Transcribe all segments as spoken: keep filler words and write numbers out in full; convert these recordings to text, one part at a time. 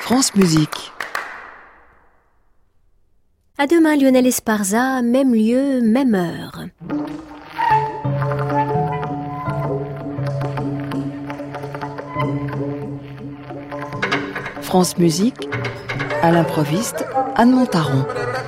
France Musique. À demain, Lionel Esparza, même lieu, même heure. France Musique, à l'improviste, Anne Montaron.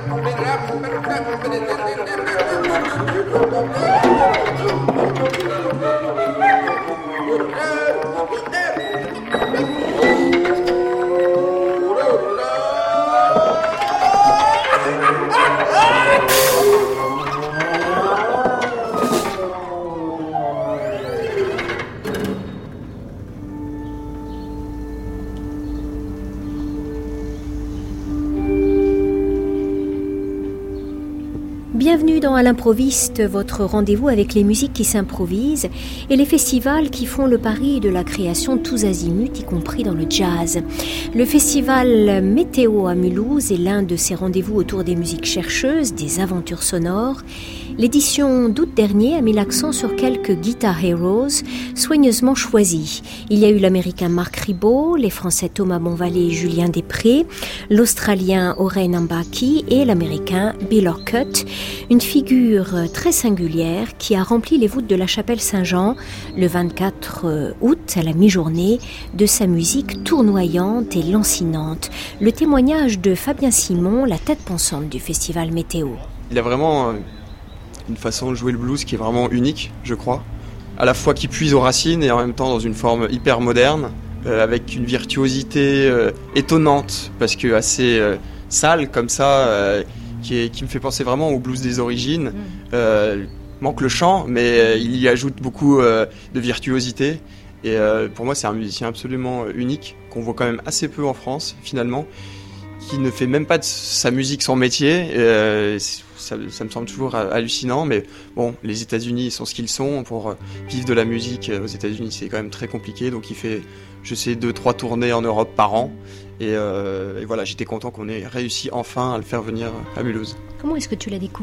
Bienvenue dans À l'improviste, votre rendez-vous avec les musiques qui s'improvisent et les festivals qui font le pari de la création tous azimuts, y compris dans le jazz. Le festival Météo à Mulhouse est l'un de ces rendez-vous autour des musiques chercheuses, des aventures sonores. L'édition d'août dernier a mis l'accent sur quelques Guitar Heroes soigneusement choisis. Il y a eu l'américain Marc Ribot, les français Thomas Bonvalet et Julien Després, l'australien Oren Ambaki et l'américain Bill Orcutt. Une figure très singulière qui a rempli les voûtes de la chapelle Saint-Jean le vingt-quatre août à la mi-journée de sa musique tournoyante et lancinante. Le témoignage de Fabien Simon, la tête pensante du festival Météo. Il a vraiment une façon de jouer le blues qui est vraiment unique, je crois. À la fois qui puise aux racines et en même temps dans une forme hyper moderne, euh, avec une virtuosité euh, étonnante, parce que assez euh, sale comme ça, euh, qui, est, qui me fait penser vraiment au blues des origines. Euh, manque le chant, mais euh, il y ajoute beaucoup euh, de virtuosité. Et euh, pour moi, c'est un musicien absolument unique, qu'on voit quand même assez peu en France, finalement, qui ne fait même pas de sa musique son métier. Euh, ça, ça me semble toujours hallucinant, mais bon, les États-Unis sont ce qu'ils sont. Pour vivre de la musique aux États-Unis, c'est quand même très compliqué. Donc il fait, je sais, deux, trois tournées en Europe par an. Et, euh, et voilà, j'étais content qu'on ait réussi enfin à le faire venir à Mulhouse. Comment est-ce que tu l'as découvert ?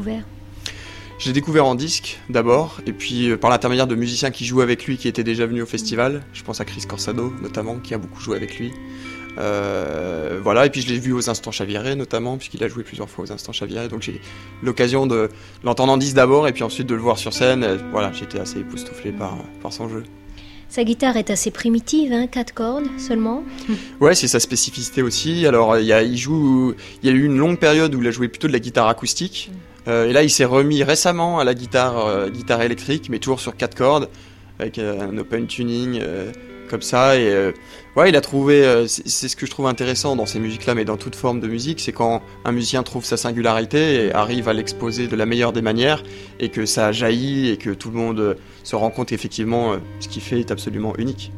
Je l'ai découvert en disque d'abord, et puis euh, par l'intermédiaire de musiciens qui jouaient avec lui, qui étaient déjà venus au festival. Je pense à Chris Corsado notamment, qui a beaucoup joué avec lui. Euh, voilà, et puis je l'ai vu aux Instants Chavirés notamment, puisqu'il a joué plusieurs fois aux Instants Chavirés, donc j'ai eu l'occasion de l'entendre en disque d'abord et puis ensuite de le voir sur scène. Et voilà, j'étais assez époustouflé par, par son jeu. Sa guitare est assez primitive, hein, quatre cordes seulement. Ouais, c'est sa spécificité aussi. Alors il y a, il joue, il y a eu une longue période où il a joué plutôt de la guitare acoustique, euh, et là il s'est remis récemment à la guitare, euh, guitare électrique, mais toujours sur quatre cordes, avec euh, un open tuning. Euh, comme ça, et euh, ouais, il a trouvé, euh, c'est, c'est ce que je trouve intéressant dans ces musiques-là, mais dans toute forme de musique, c'est quand un musicien trouve sa singularité et arrive à l'exposer de la meilleure des manières, et que ça jaillit, et que tout le monde euh, se rend compte effectivement, euh, ce qu'il fait est absolument unique.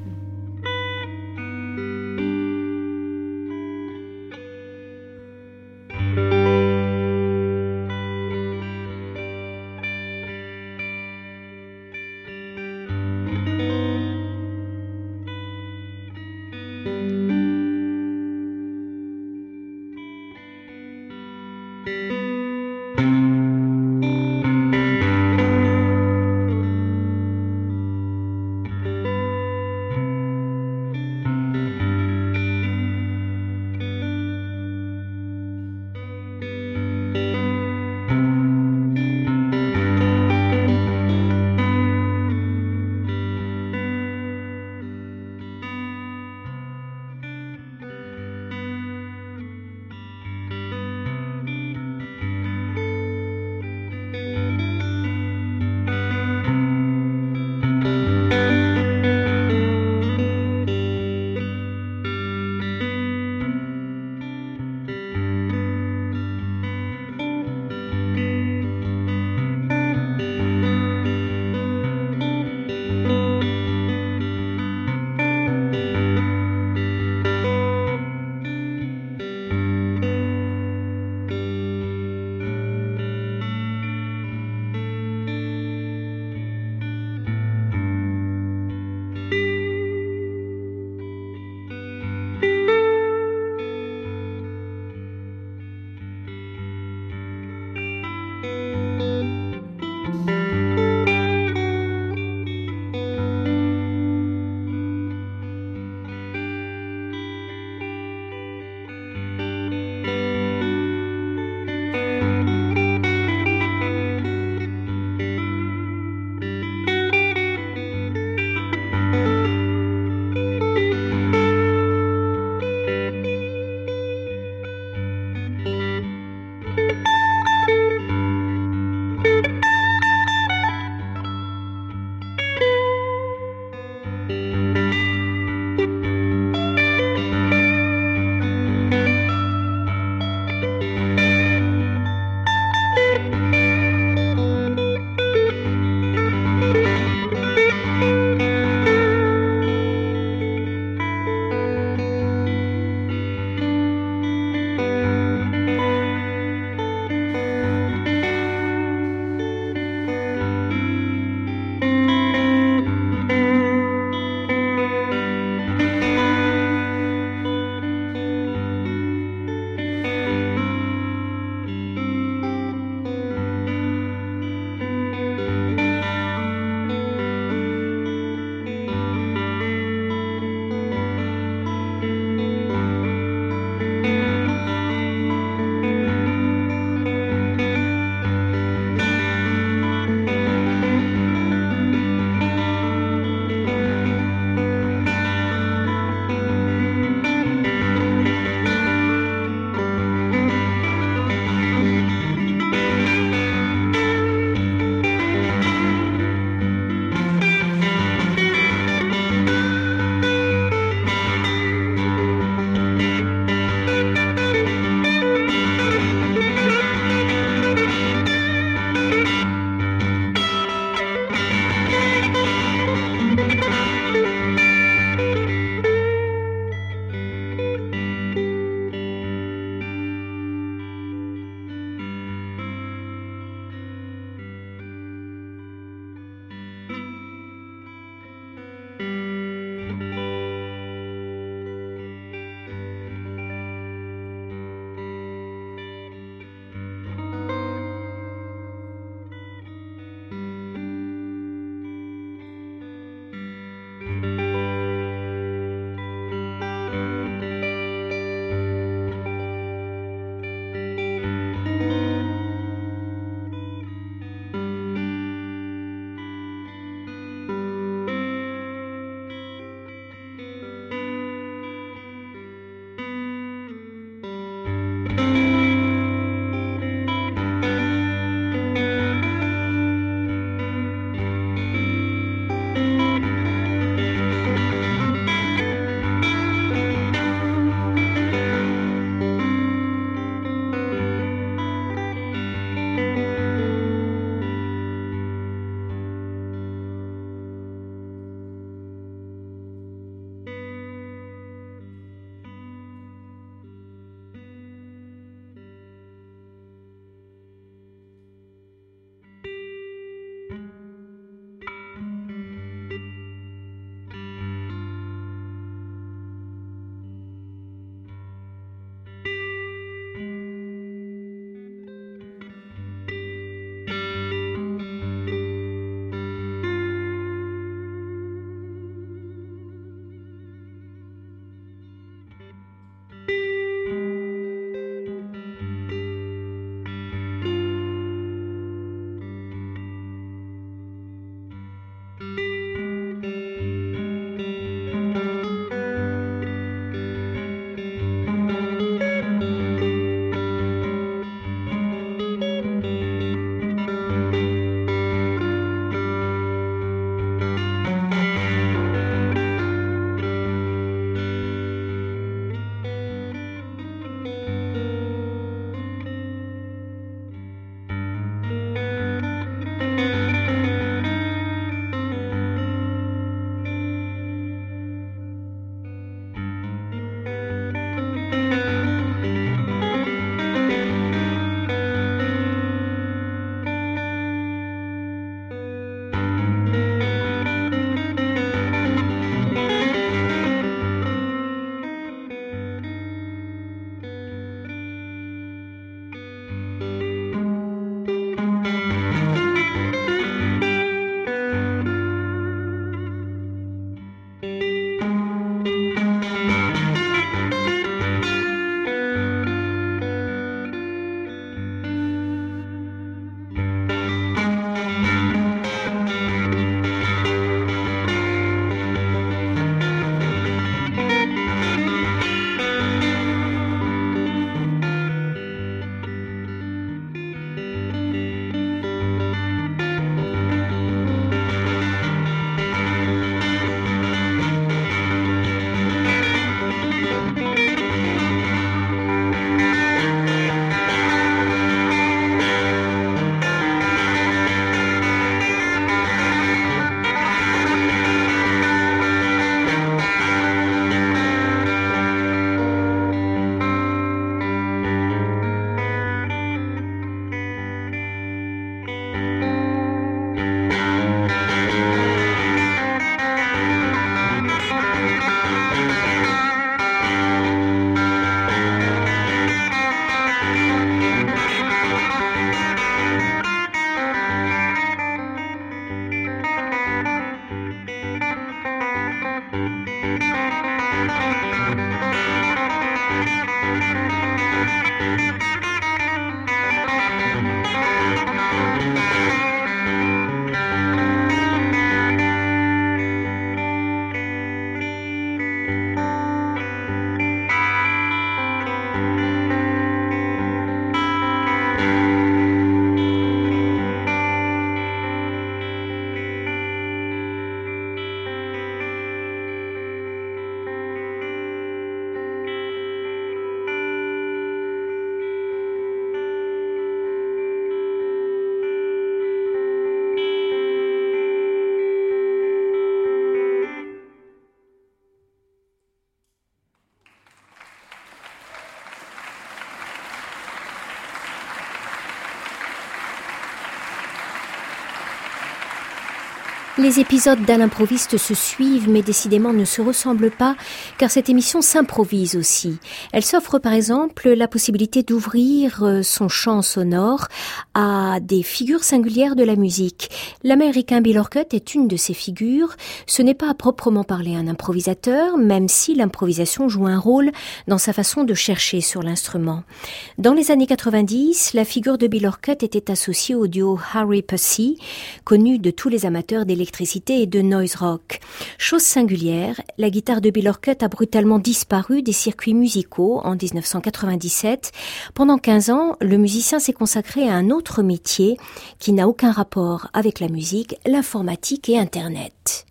Les épisodes d'À l'improviste se suivent, mais décidément ne se ressemblent pas, car cette émission s'improvise aussi. Elle s'offre par exemple la possibilité d'ouvrir son champ sonore à des figures singulières de la musique. L'Américain Bill Orcutt est une de ces figures. Ce n'est pas à proprement parler un improvisateur, même si l'improvisation joue un rôle dans sa façon de chercher sur l'instrument. Dans les années quatre-vingt-dix, la figure de Bill Orcutt était associée au duo Harry Pussy, connu de tous les amateurs d'électricité et de noise rock. Chose singulière, la guitare de Bill Orcutt a brutalement disparu des circuits musicaux en dix-neuf cent quatre-vingt-dix-sept. Pendant quinze ans, le musicien s'est consacré à un autre métier qui n'a aucun rapport avec la musique, l'informatique et Internet.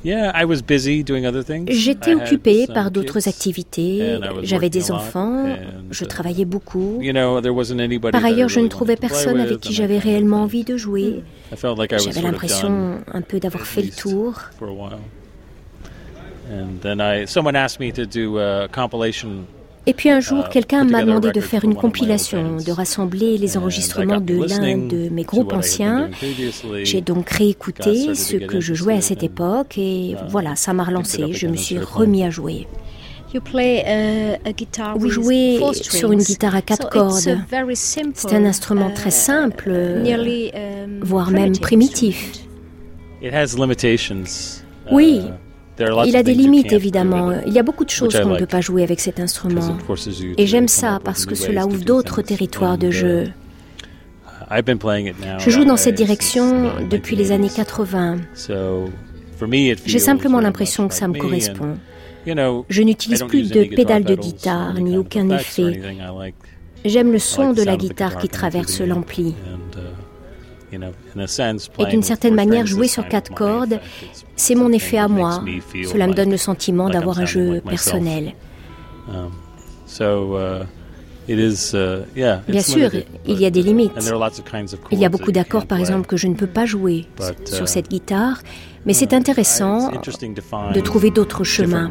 J'étais occupé par d'autres activités, j'avais des enfants, je travaillais beaucoup. Par ailleurs, je ne trouvais personne avec qui j'avais réellement envie de jouer. J'avais l'impression un peu d'avoir fait le tour. Et puis un jour, quelqu'un m'a demandé de faire une compilation, de rassembler les enregistrements de l'un de mes groupes anciens. J'ai donc réécouté ce que je jouais à cette époque et voilà, ça m'a relancé. Je me suis remis à jouer. Vous jouez sur une guitare à quatre cordes. C'est un instrument très simple, voire même primitif. Oui. Il a des limites, évidemment. Il y a beaucoup de choses qu'on ne peut pas jouer avec cet instrument. Et j'aime ça parce que cela ouvre d'autres territoires de jeu. Je joue dans cette direction depuis les années quatre-vingts. J'ai simplement l'impression que ça me correspond. Je n'utilise plus de pédale de guitare, ni aucun effet. J'aime le son de la guitare qui traverse l'ampli. Et d'une certaine manière, jouer sur quatre cordes, c'est mon effet à moi. Cela me donne le sentiment d'avoir un jeu personnel. Bien sûr, il y a des limites. Il y a beaucoup d'accords, par exemple, que je ne peux pas jouer sur cette guitare, mais c'est intéressant de trouver d'autres chemins.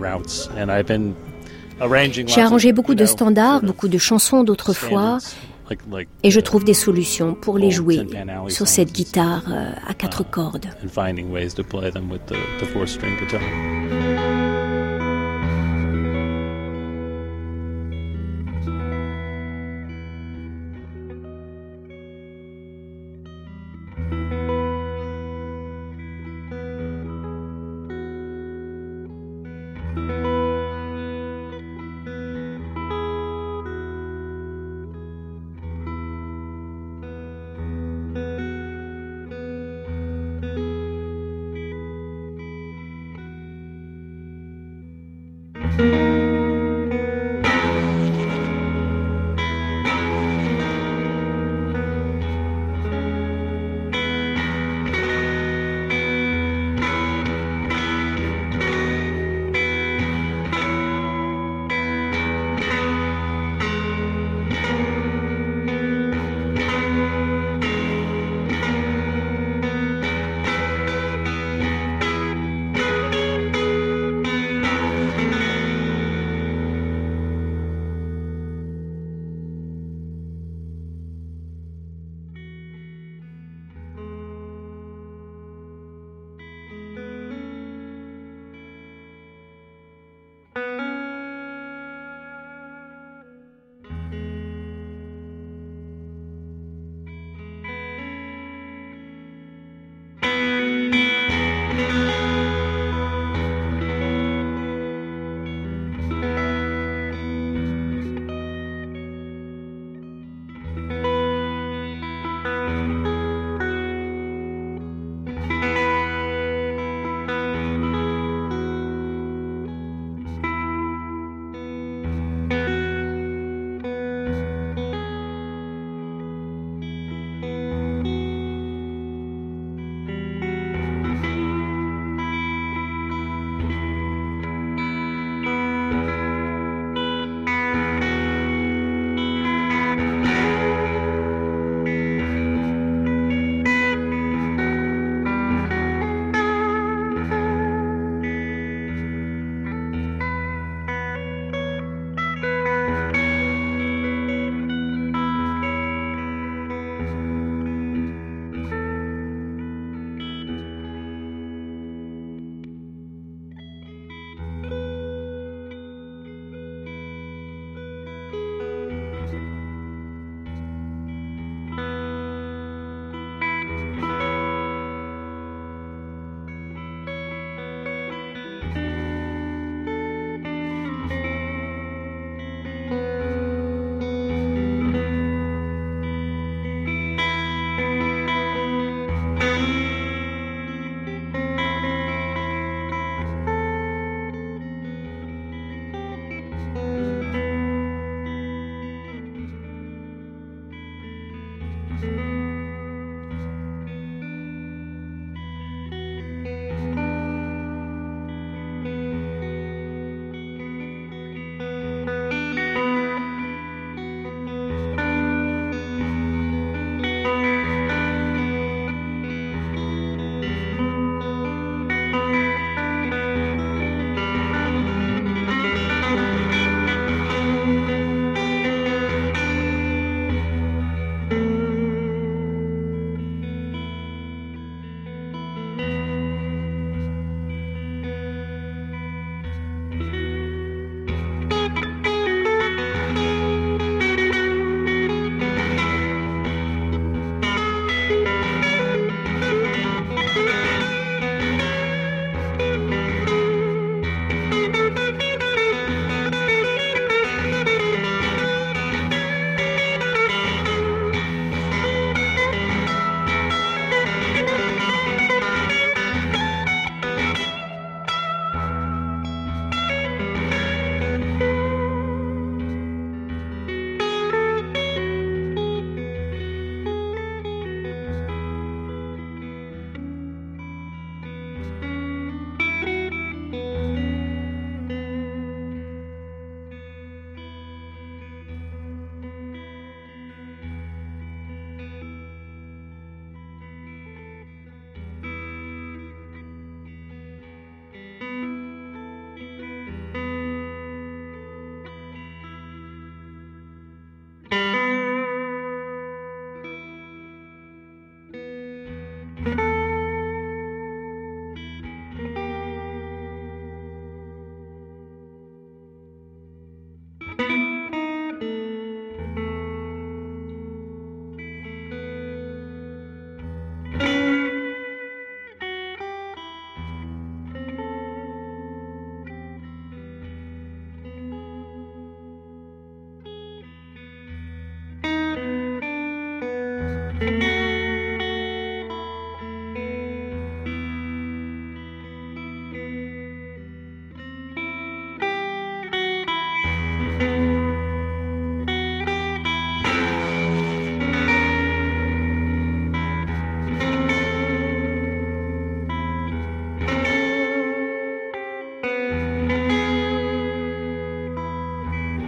J'ai arrangé beaucoup de standards, beaucoup de chansons d'autrefois, et je trouve des solutions pour les jouer sur cette guitare à quatre cordes.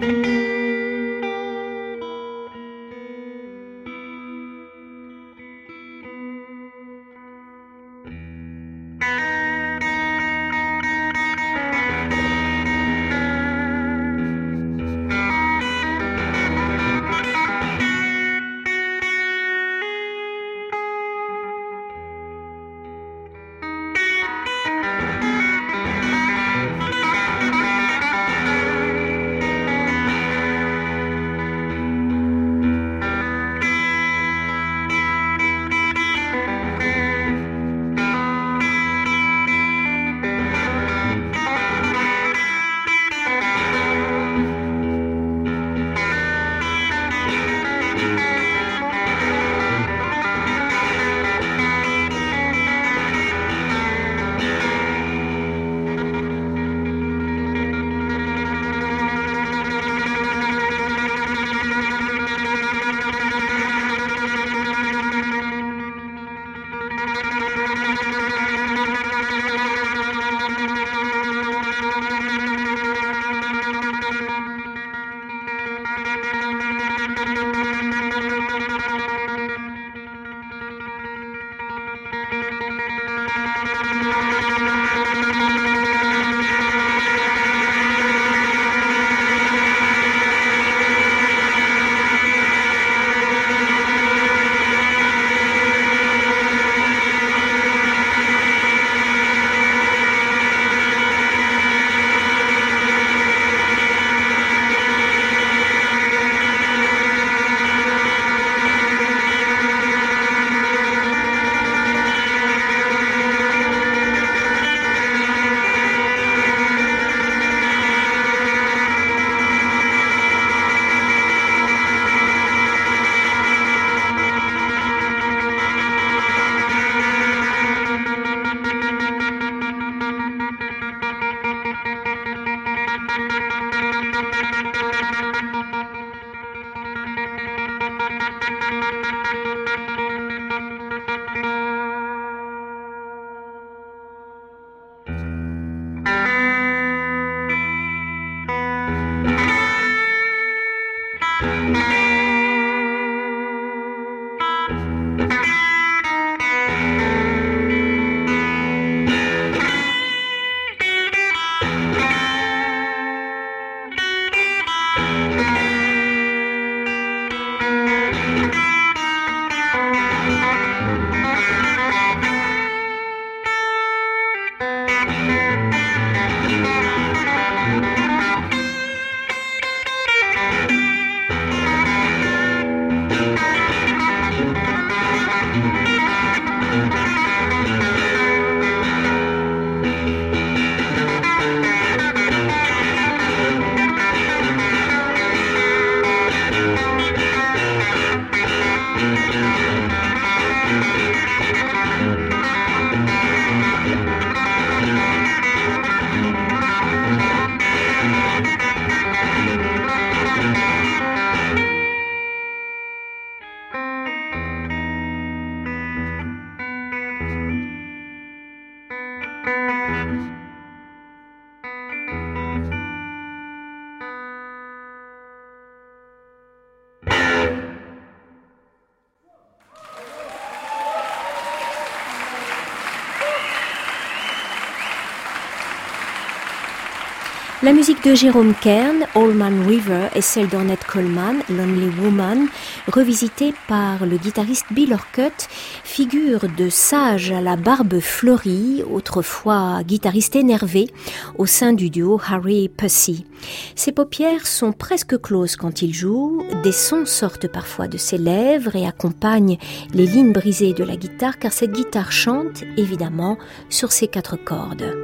La musique de Jérôme Kern, Allman River, et celle d'Ornette Coleman, Lonely Woman, revisitée par le guitariste Bill Orcutt, figure de sage à la barbe fleurie, autrefois guitariste énervé, au sein du duo Harry Pussy. Ses paupières sont presque closes quand il joue, des sons sortent parfois de ses lèvres et accompagnent les lignes brisées de la guitare, car cette guitare chante, évidemment, sur ses quatre cordes.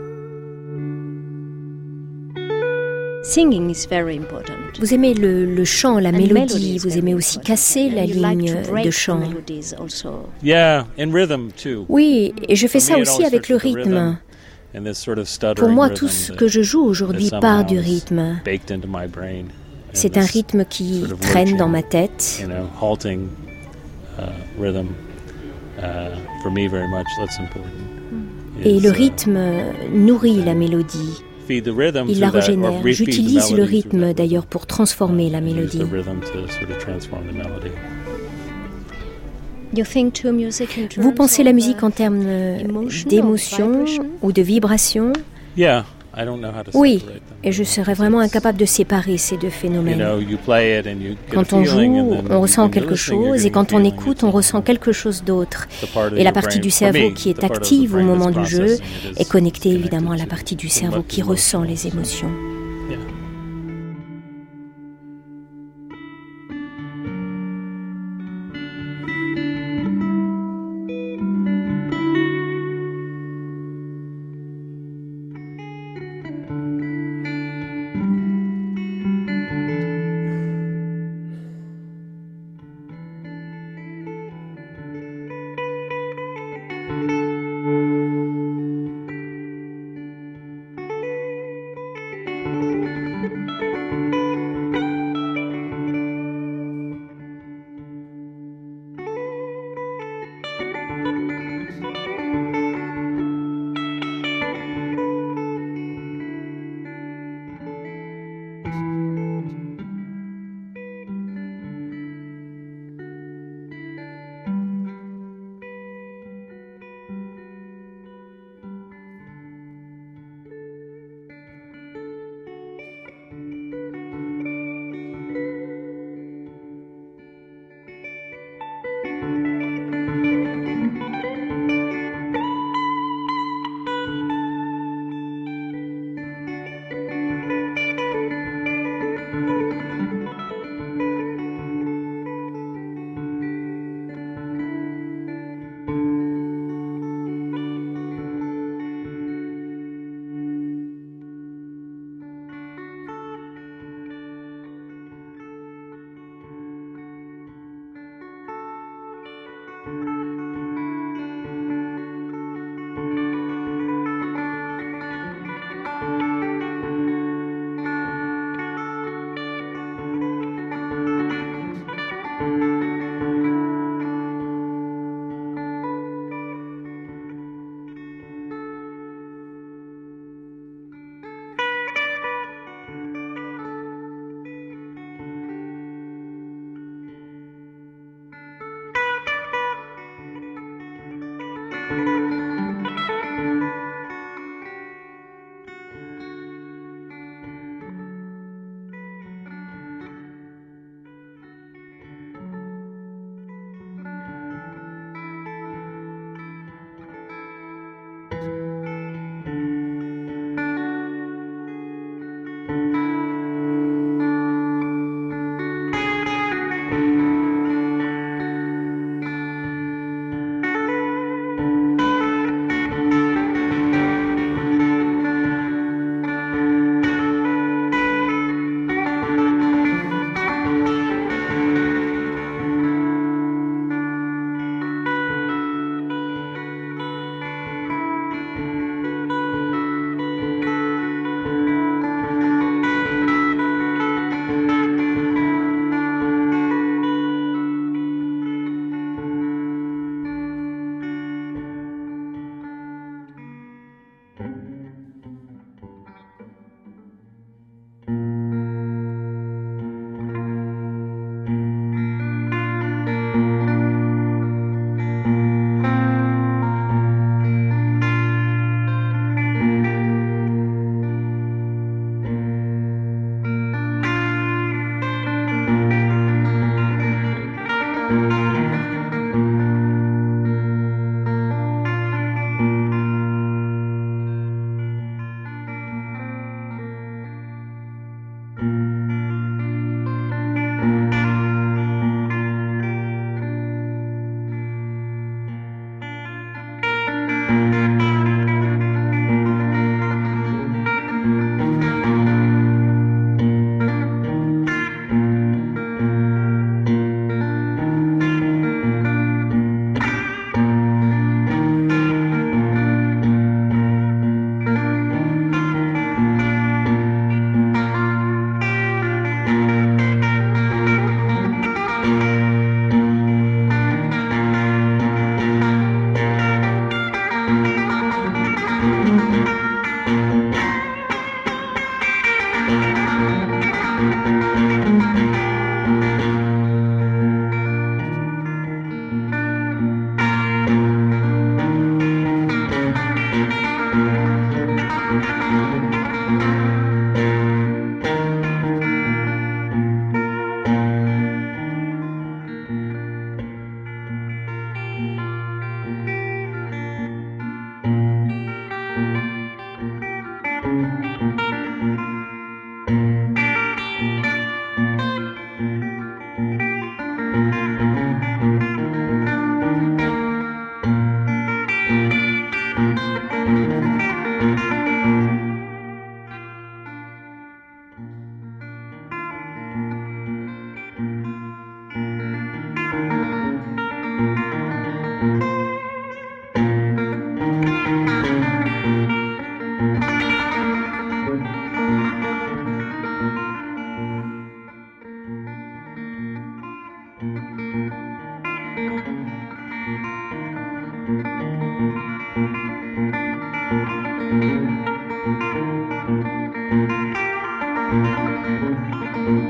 Singing is very important. Vous aimez le, le chant, la mélodie, vous aimez aussi casser la ligne de chant. Yeah, and rhythm too. Oui, et je fais ça aussi avec le rythme. Pour moi, tout ce que je joue aujourd'hui part du rythme. C'est un rythme qui traîne dans ma tête. Et le rythme nourrit la mélodie. Il la régénère. J'utilise le rythme d'ailleurs pour transformer la mélodie. Vous pensez la musique en termes d'émotion ou de vibration? Oui, et je serais vraiment incapable de séparer ces deux phénomènes. Quand on joue, on ressent quelque chose, et quand on écoute, on ressent quelque chose d'autre. Et la partie du cerveau qui est active au moment du jeu est connectée évidemment à la partie du cerveau qui ressent les émotions.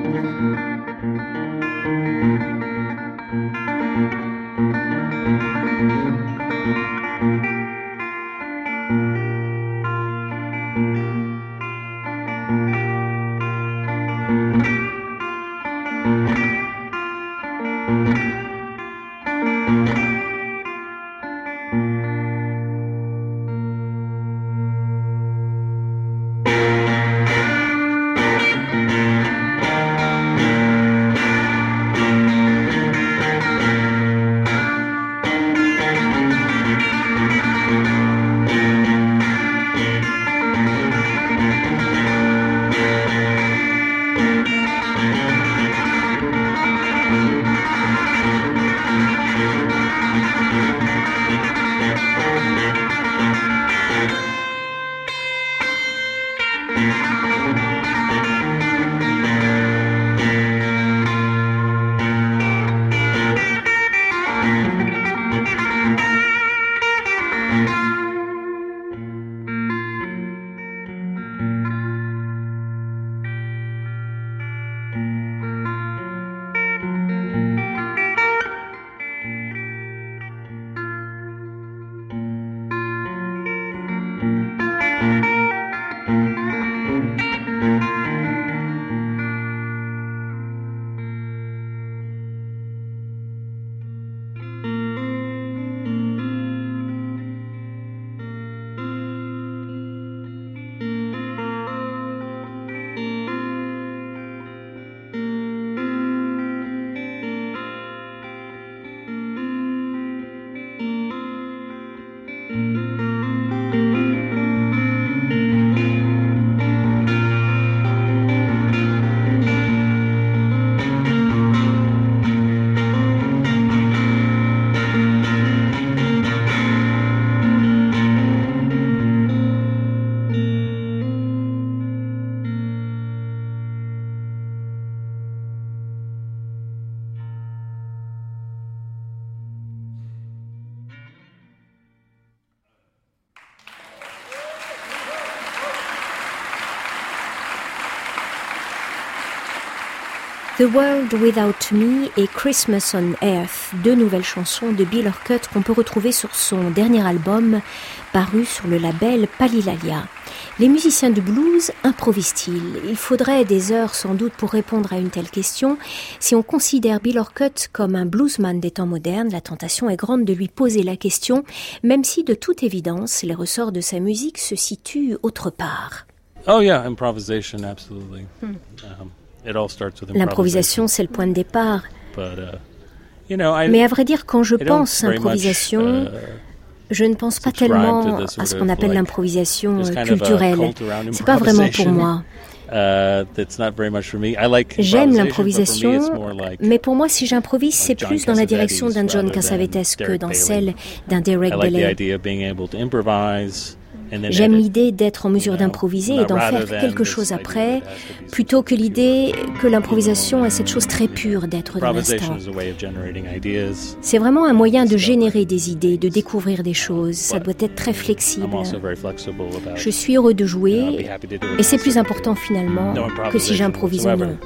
The World Without Me et Christmas on Earth, deux nouvelles chansons de Bill Orcutt qu'on peut retrouver sur son dernier album paru sur le label Palilalia. Les musiciens de blues improvisent-ils ? Il faudrait des heures sans doute pour répondre à une telle question. Si on considère Bill Orcutt comme un bluesman des temps modernes, la tentation est grande de lui poser la question, même si de toute évidence les ressorts de sa musique se situent autre part. Oh yeah, improvisation, absolutely. Hmm. Um, L'improvisation, c'est le point de départ. But, uh, you know, I, Mais à vrai dire, quand je pense improvisation, much, uh, je ne pense pas tellement à ce qu'on appelle like, l'improvisation culturelle. C'est pas vraiment pour moi. Uh, like J'aime l'improvisation, like, mais pour moi, si j'improvise, c'est plus dans la direction d'un John Cassavetes que dans celle d'un Derek Bailey. J'aime l'idée d'être en mesure d'improviser et d'en faire quelque chose après, plutôt que l'idée que l'improvisation est cette chose très pure d'être dans l'instant. C'est vraiment un moyen de générer des idées, de découvrir des choses. Ça doit être très flexible. Je suis heureux de jouer, et c'est plus important finalement que si j'improvise ou non.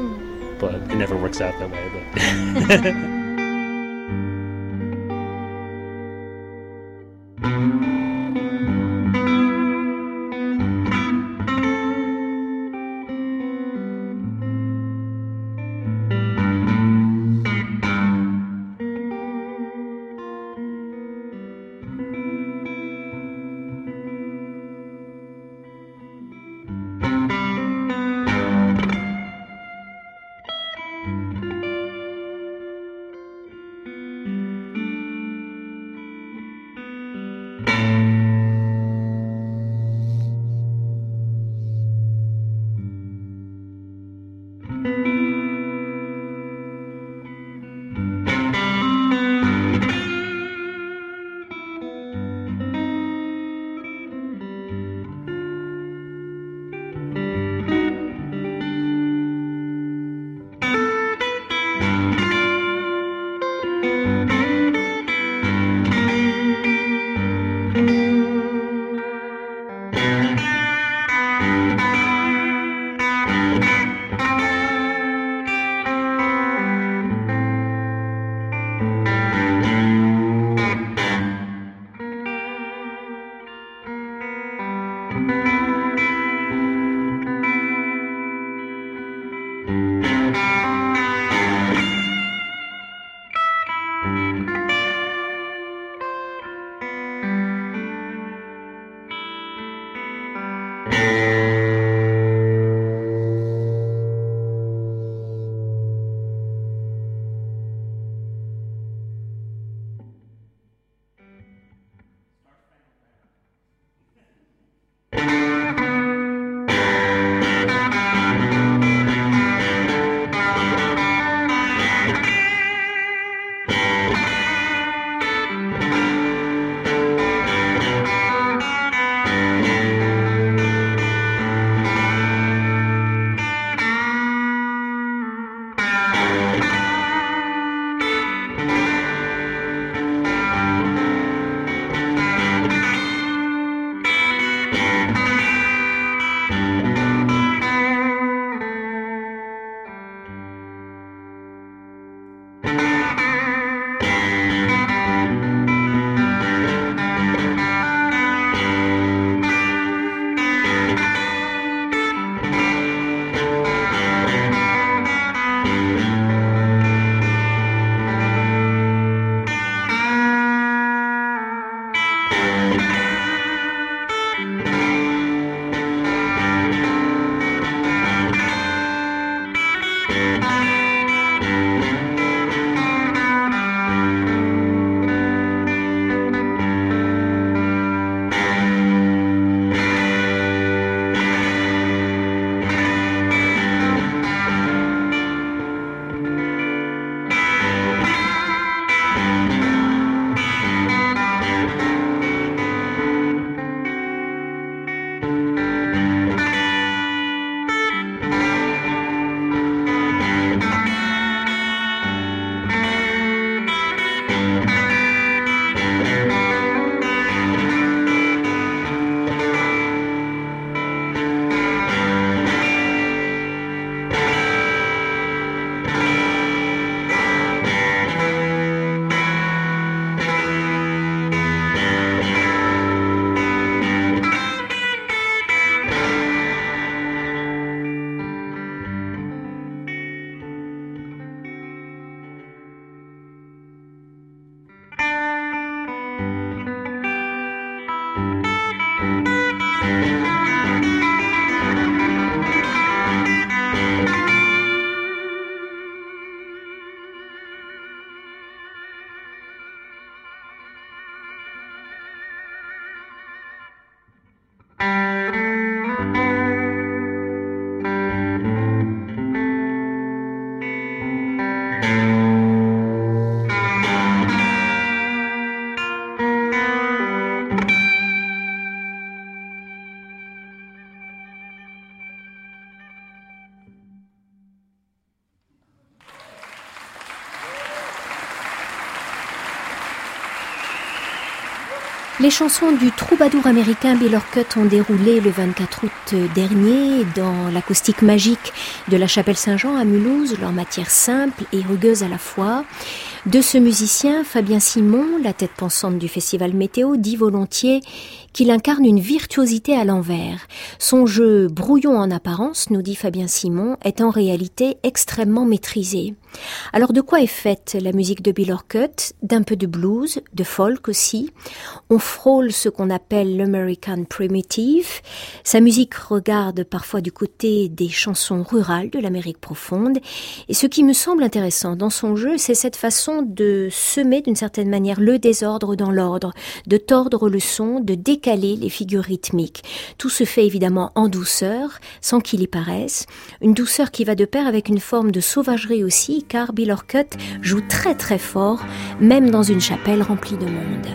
Les chansons du troubadour américain Bill Orcutt ont déroulé le vingt-quatre août dernier dans l'acoustique magique de la chapelle Saint-Jean à Mulhouse, leur matière simple et rugueuse à la fois. De ce musicien, Fabien Simon, la tête pensante du festival Météo, dit volontiers qu'il incarne une virtuosité à l'envers. Son jeu brouillon en apparence, nous dit Fabien Simon, est en réalité extrêmement maîtrisé. Alors de quoi est faite la musique de Bill Orcutt? D'un peu de blues, de folk aussi. On frôle ce qu'on appelle l'American Primitive. Sa musique regarde parfois du côté des chansons rurales de l'Amérique profonde. Et ce qui me semble intéressant dans son jeu, c'est cette façon de semer d'une certaine manière le désordre dans l'ordre, de tordre le son, de décaler les figures rythmiques. Tout se fait évidemment en douceur, sans qu'il y paraisse. Une douceur qui va de pair avec une forme de sauvagerie aussi, car Bill Orcutt joue très très fort, même dans une chapelle remplie de monde.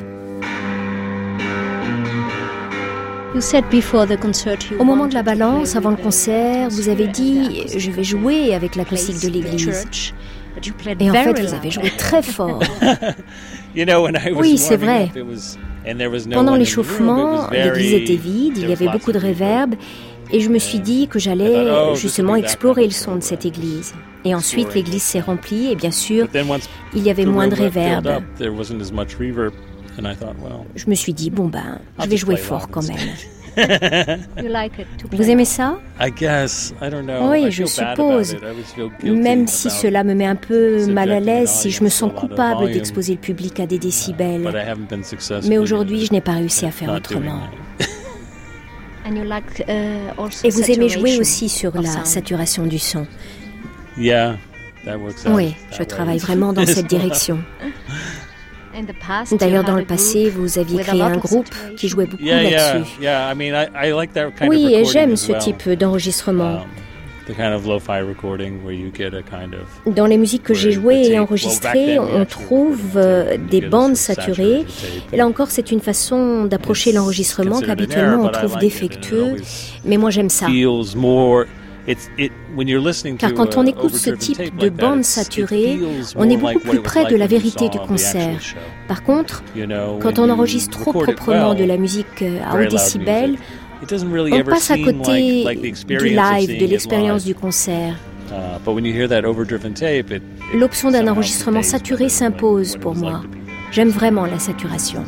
Au moment de la balance, avant le concert, vous avez dit « je vais jouer avec l'acoustique de l'église ». Et en fait, vous avez joué très fort. Oui, c'est vrai. Pendant l'échauffement, l'église était vide, il y avait beaucoup de réverb, et je me suis dit que j'allais justement explorer le son de cette église. Et ensuite, l'église s'est remplie, et bien sûr, il y avait moins de réverb. Je me suis dit, bon ben, je vais jouer fort quand même. Vous aimez ça? Oui, je suppose. Même si cela me met un peu mal à l'aise, si je me sens coupable d'exposer le public à des décibels. Mais aujourd'hui, je n'ai pas réussi à faire autrement. Et vous aimez jouer aussi sur la saturation du son? Oui, je travaille vraiment dans cette direction. D'ailleurs, dans le passé, vous aviez créé un groupe qui jouait beaucoup là-dessus. Oui, et j'aime ce type d'enregistrement. Dans les musiques que j'ai jouées et enregistrées, on trouve des bandes saturées. Et là encore, c'est une façon d'approcher l'enregistrement qu'habituellement on trouve défectueux. Mais moi, j'aime ça. Car quand on écoute ce type de bande saturée, on est beaucoup plus près de la vérité du concert. Par contre, quand on enregistre trop proprement de la musique à haut décibel, on passe à côté du live, de l'expérience du concert. L'option d'un enregistrement saturé s'impose pour moi. J'aime vraiment la saturation.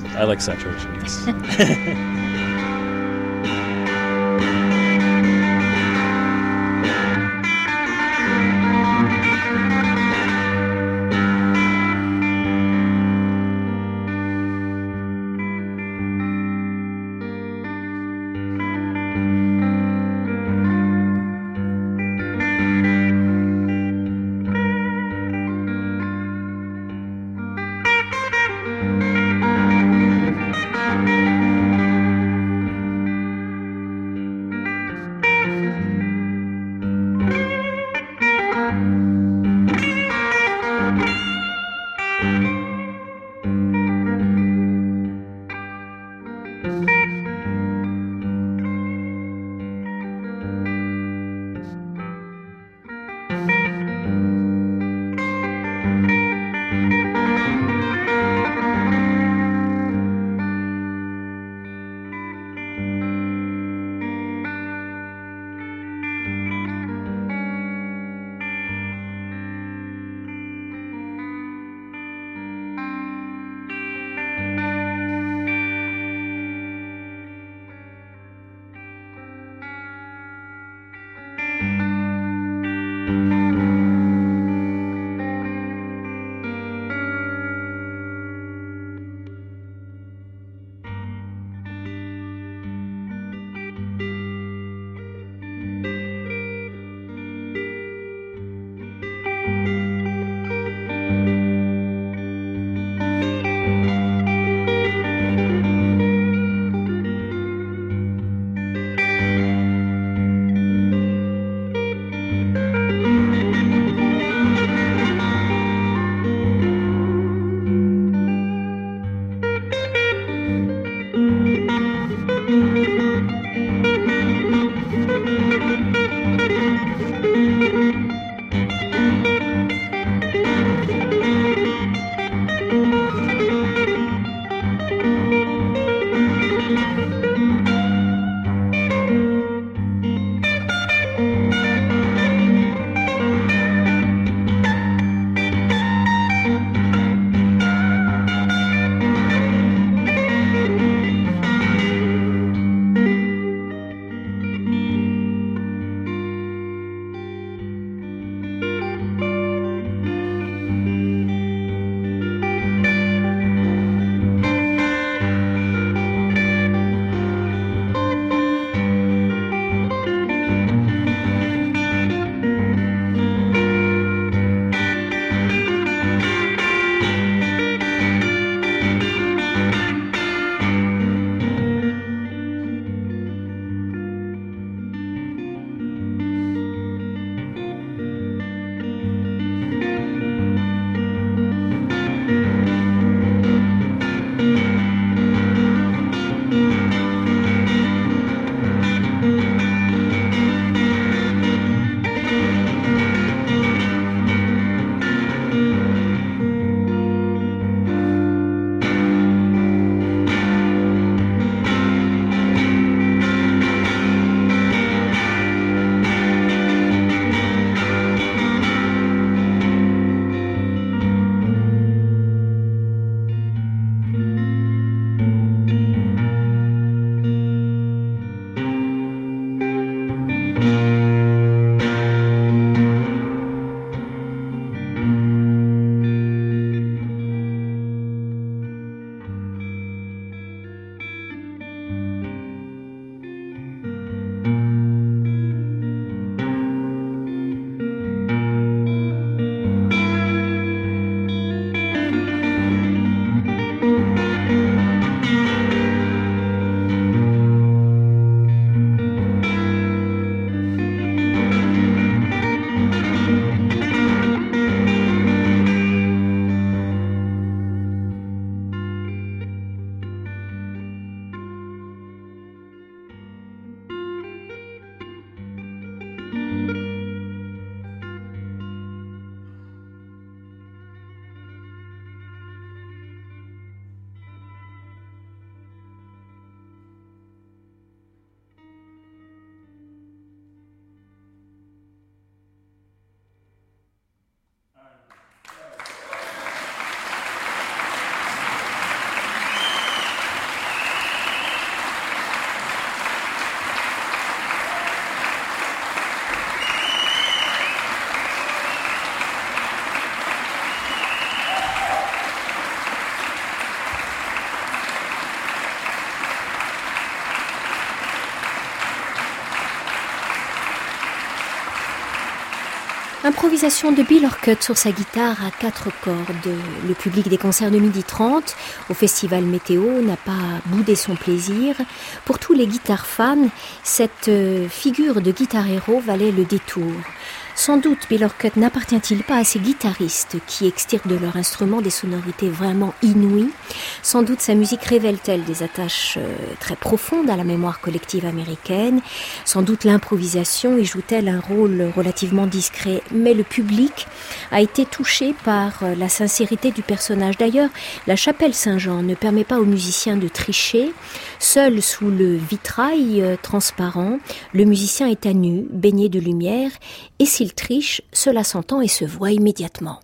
Improvisation de Bill Orcutt sur sa guitare à quatre cordes. Le public des concerts de midi trente au Festival Météo n'a pas boudé son plaisir. Pour tous les guitares fans, cette figure de guitar héros valait le détour. Sans doute Bill Orcutt n'appartient-il pas à ces guitaristes qui extirpent de leur instrument des sonorités vraiment inouïes. Sans doute sa musique révèle-t-elle des attaches très profondes à la mémoire collective américaine. Sans doute l'improvisation y joue-t-elle un rôle relativement discret. Mais le public a été touché par la sincérité du personnage. D'ailleurs, la chapelle Saint-Jean ne permet pas aux musiciens de tricher. Seul sous le vitrail transparent, le musicien est à nu, baigné de lumière, et s'il triche, cela s'entend et se voit immédiatement.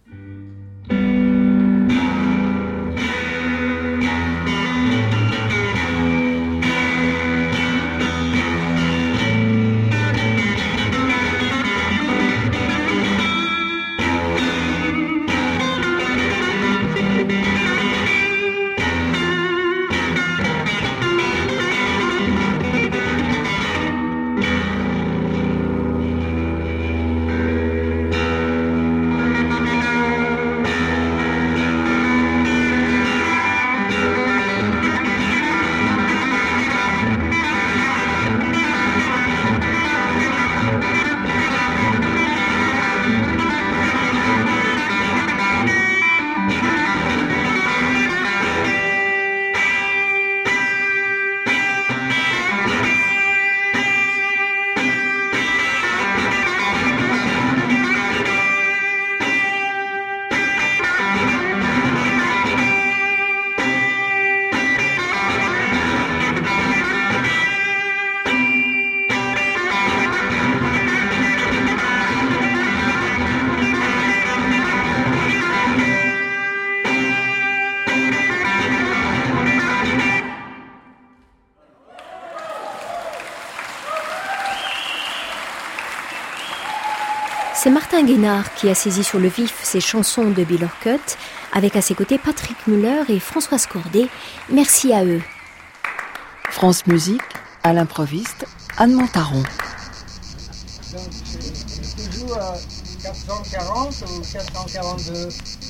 C'est Martin Guénard qui a saisi sur le vif ces chansons de Bill Orcutt, avec à ses côtés Patrick Muller et Françoise Cordet. Merci à eux. France Musique, à l'improviste, Anne Montaron. Donc, c'est toujours à quatre cent quarante ou quatre cent quarante-deux.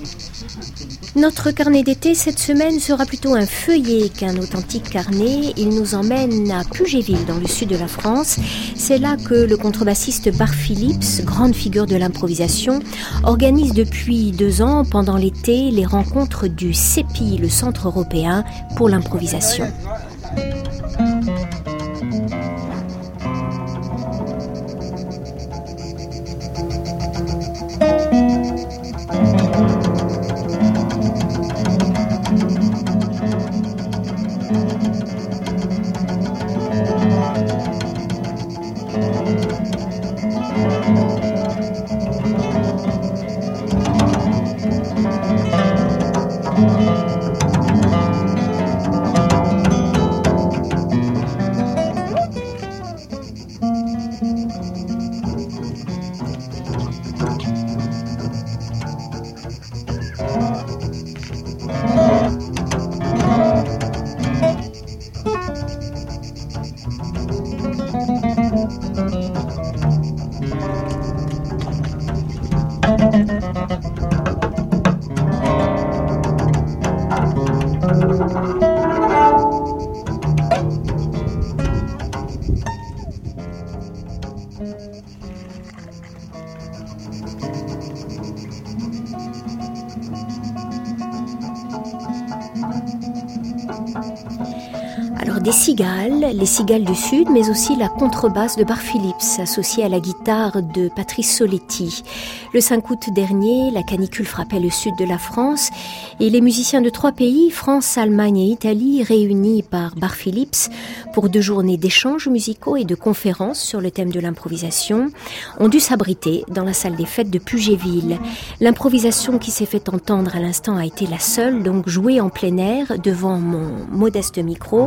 Notre carnet d'été cette semaine sera plutôt un feuillet qu'un authentique carnet. Il nous emmène à Pugéville, dans le sud de la France. C'est là que le contrebassiste Bart Phillips, grande figure de l'improvisation, organise depuis deux ans, pendant l'été, les rencontres du C E P I, le Centre européen pour l'improvisation. Alors des cigales, les cigales du Sud, mais aussi la contrebasse de Bart Phillips, associée à la guitare de Patrice Soletti. Le cinq août dernier, la canicule frappait le sud de la France et les musiciens de trois pays, France, Allemagne et Italie, réunis par Bart Phillips pour deux journées d'échanges musicaux et de conférences sur le thème de l'improvisation, ont dû s'abriter dans la salle des fêtes de Pugéville. L'improvisation qui s'est fait entendre à l'instant a été la seule, donc jouée en plein air devant mon modeste micro.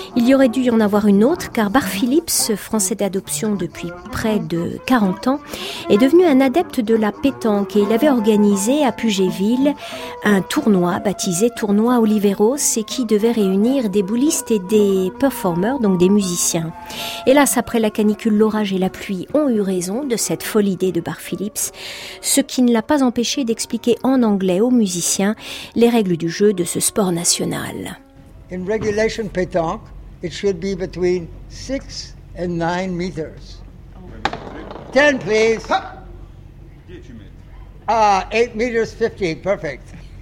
Il y aurait dû y en avoir une autre, car Bart Phillips, français d'adoption depuis près de quarante ans, est devenu un adepte de la pétanque et il avait organisé à Pugetville un tournoi baptisé Tournoi Oliveros et qui devait réunir des boulistes et des performers, donc des musiciens. Hélas, après la canicule, l'orage et la pluie ont eu raison de cette folle idée de Bart Phillips, ce qui ne l'a pas empêché d'expliquer en anglais aux musiciens les règles du jeu de ce sport national. In regulation pétanque, it should be between six and nine meters. Ten, please. Ah, eight meters fifty, perfect.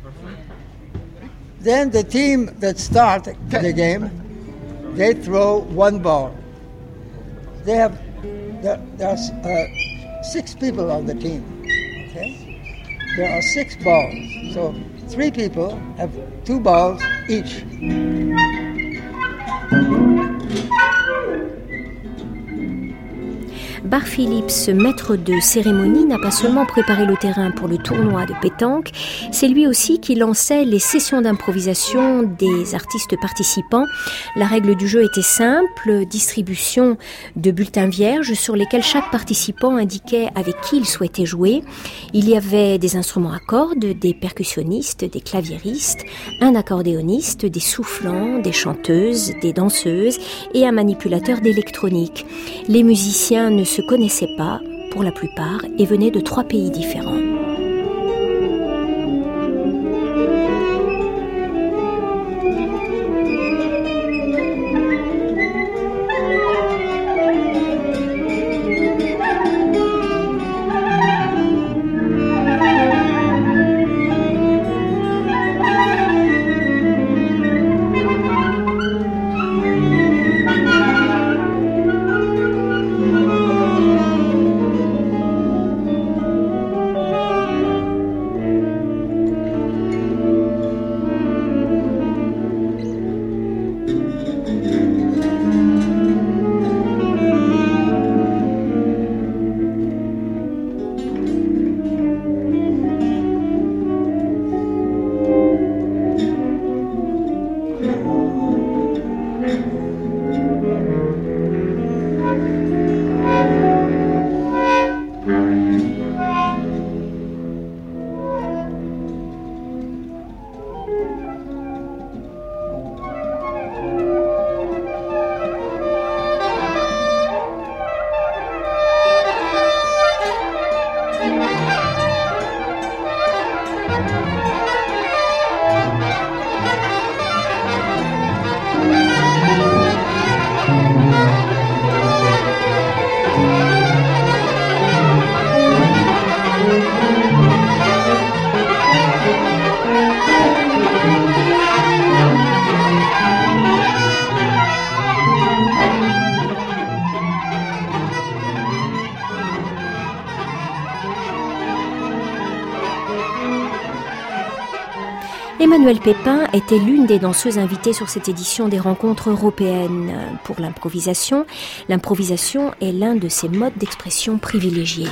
Then the team that start the game, they throw one ball. They have there, there's uh, six people on the team. Okay, there are six balls, so three people have two balls each. Bart Phillips, maître de cérémonie, n'a pas seulement préparé le terrain pour le tournoi de pétanque, c'est lui aussi qui lançait les sessions d'improvisation des artistes participants. La règle du jeu était simple, distribution de bulletins vierges sur lesquels chaque participant indiquait avec qui il souhaitait jouer. Il y avait des instruments à cordes, des percussionnistes, des claviéristes, un accordéoniste, des soufflants, des chanteuses, des danseuses et un manipulateur d'électronique. Les musiciens ne se connaissaient pas, pour la plupart, et venaient de trois pays différents. Emmanuelle Pépin était l'une des danseuses invitées sur cette édition des rencontres européennes pour l'improvisation. L'improvisation est l'un de ses modes d'expression privilégiés.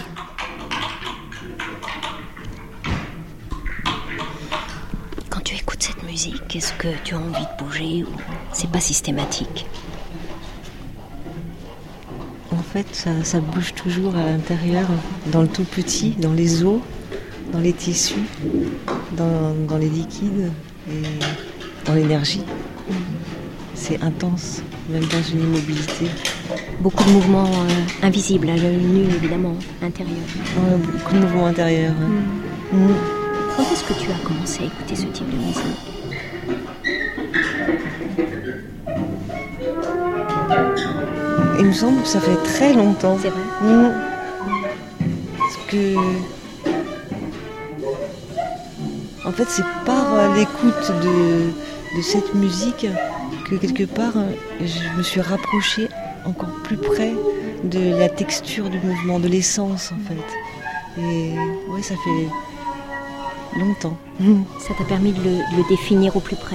Quand tu écoutes cette musique, est-ce que tu as envie de bouger ou c'est pas systématique ? En fait, ça, ça bouge toujours à l'intérieur, dans le tout petit, dans les os, dans les tissus, dans, dans les liquides et dans l'énergie. C'est intense, même dans une immobilité. Beaucoup de mouvements euh, invisibles, à l'œil nu évidemment, intérieurs. Ouais, beaucoup de mouvements intérieurs. Mmh. Mmh. Quand est-ce que tu as commencé à écouter ce type de musique ? Il me semble que ça fait très longtemps. C'est vrai ? Mmh. Parce que... En fait, c'est par l'écoute de, de cette musique que quelque part, je me suis rapprochée encore plus près de la texture du mouvement, de l'essence en fait. Et ouais, ça fait longtemps. Ça t'a permis de le, de le définir au plus près ?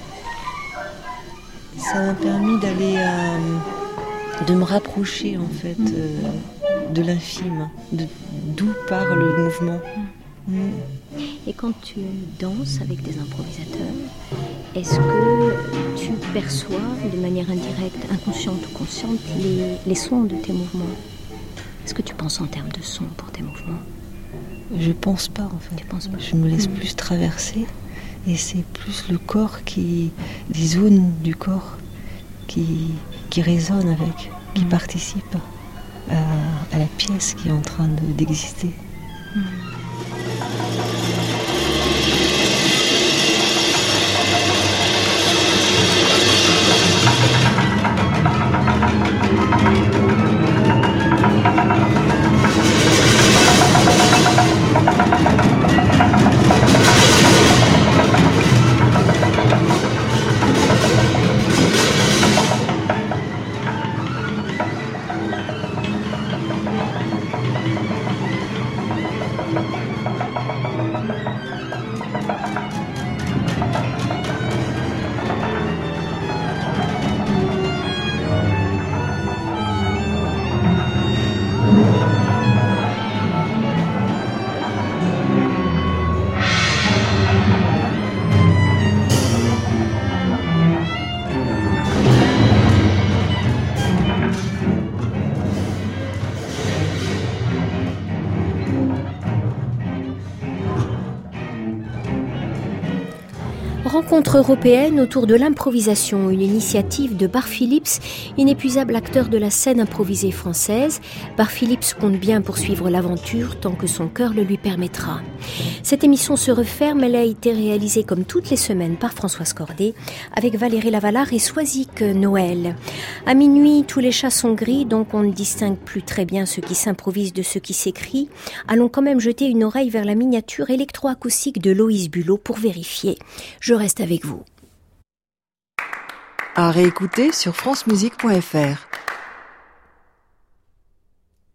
Ça m'a permis d'aller à... de me rapprocher en fait euh, de l'infime, de, d'où part le mouvement. Mm. Et quand tu danses avec des improvisateurs, est-ce que tu perçois de manière indirecte, inconsciente ou consciente, les, les sons de tes mouvements? Est-ce que tu penses en termes de sons pour tes mouvements? Je pense pas en fait. Tu penses pas. Je me laisse Mmh. plus traverser et c'est plus le corps qui, des zones du corps qui, qui résonnent avec, qui mmh. participent à, à la pièce qui est en train de, d'exister. Mmh. Rencontre européenne autour de l'improvisation, une initiative de Bar Philips, inépuisable acteur de la scène improvisée française. Bar Philips compte bien poursuivre l'aventure tant que son cœur le lui permettra. Cette émission se referme, elle a été réalisée comme toutes les semaines par Françoise Cordet, avec Valérie Lavalard et Soisic Noël. À minuit, tous les chats sont gris, donc on ne distingue plus très bien ce qui s'improvise de ce qui s'écrit. Allons quand même jeter une oreille vers la miniature électroacoustique de Loïs Bulot pour vérifier. Je reste avec vous. À réécouter sur francemusique point f r.